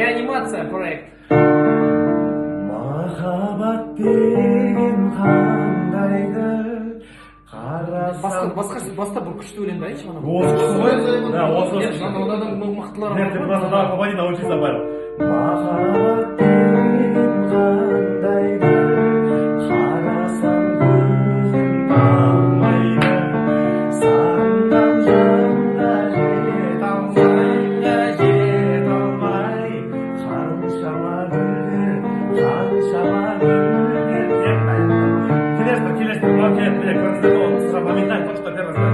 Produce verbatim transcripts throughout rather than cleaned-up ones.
Реанимация проект. Махаббат деген қандайдыр Басқа басқа баста бір күшті өлең айтшы ана. Осы күшті ғой? Да, осы осы. Анадан мықтылар Нет, ты просто давай попади, научись добавил. Махаббат деген қандайдыр қарасам көзім талмайды сағынған жанға жете алмай жете алмай қаншама гүлдер қаншама гүлдер келесіздер келесіздер мынау келеді міне көрдіңіздер ме оны сразу моментально то что первый раз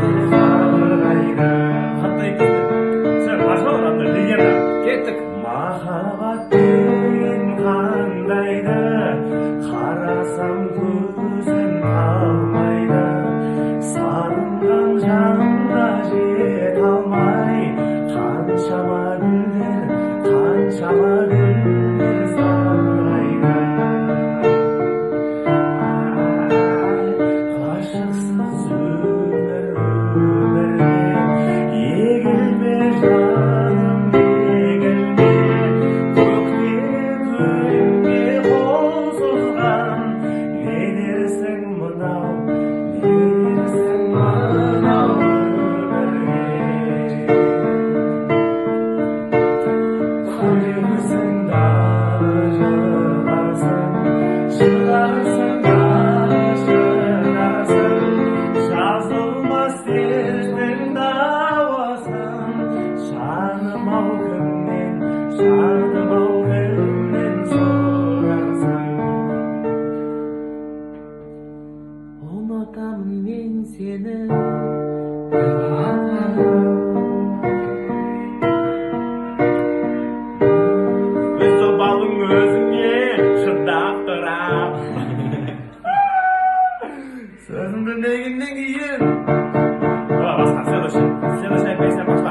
қатты екенсіздер все нашел одна легенда кеттік. Махаббат деген қандайды қарасам көзім талмайды сағынған жанға жете алмай қаншама гүлдер қаншама гүлдер сарғайды ғашықсыз өмір өмірге егілме жаным егілме көкте көлеңге қол созған не дерсің мынау не дерсің мынау өмірге күлерсің дағы жыларсың жыларсың дағы жыларсың жазылмас дерттің дауасын жаным ау кімнен жаным ау кімнен сұрарсың ұмытамын мен сені өз обалың өзіңе шыдап тұрам сөзін білмегеннен кейін давай басқа следующий следующая песня пошла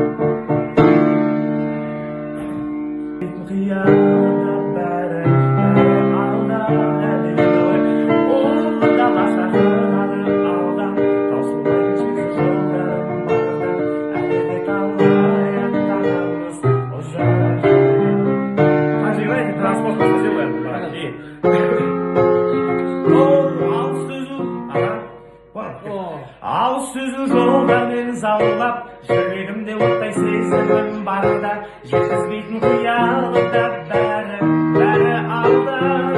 қияда бәрі бәрі алда әлі ол дала шақырады алда таусылмайтын шексіз жолдарым барда әлі де талай аттанамыз ұзақ Пожелайте транспортно сделаем. Алыс түзу алыс түзу жолдармен заулап жүрегімде оттай сезімім барда жеткізбейтін қиялымда бәрі бәрі алда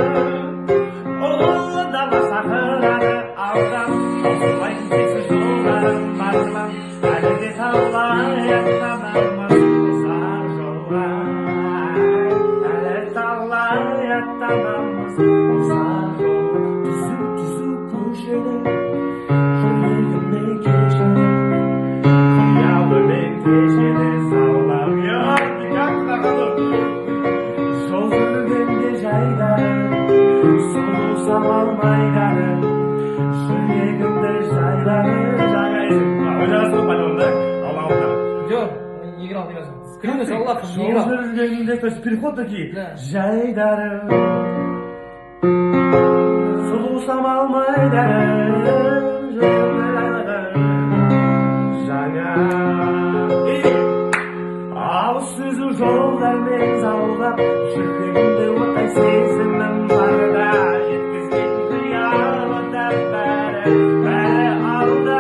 ұлы дала шақырады алда таусылмайтын шексіз жолдарым барда әлі де талай аттанамыз ұзақ жолға әлі талай аттанамыз ұзақ жолға түзу түзу көшеде жүрегіме кешеді қиялымен кешеді саулап жол жүргенде жайдары сұлу самалмайдары жүрегімді жайлары жаңайсың ойлағансың ғой полеонда алмауында жоқ играл не разу клянусь Аллахом не жол играл. жүргенде то есть переход такие жайдары сұлу самалмайдары жаңа алыс түзу жолдармен заулап жүрегімде оттай сезімім барда жеткізбейтін қиялымда бәрі бәрі алда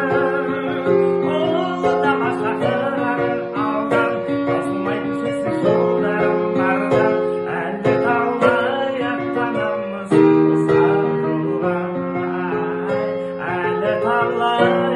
ұлы дала шақырады алдан таусылмайтын шексіз жолдарым барда әлі талай аттанамыз ұзақ жолға әлі талай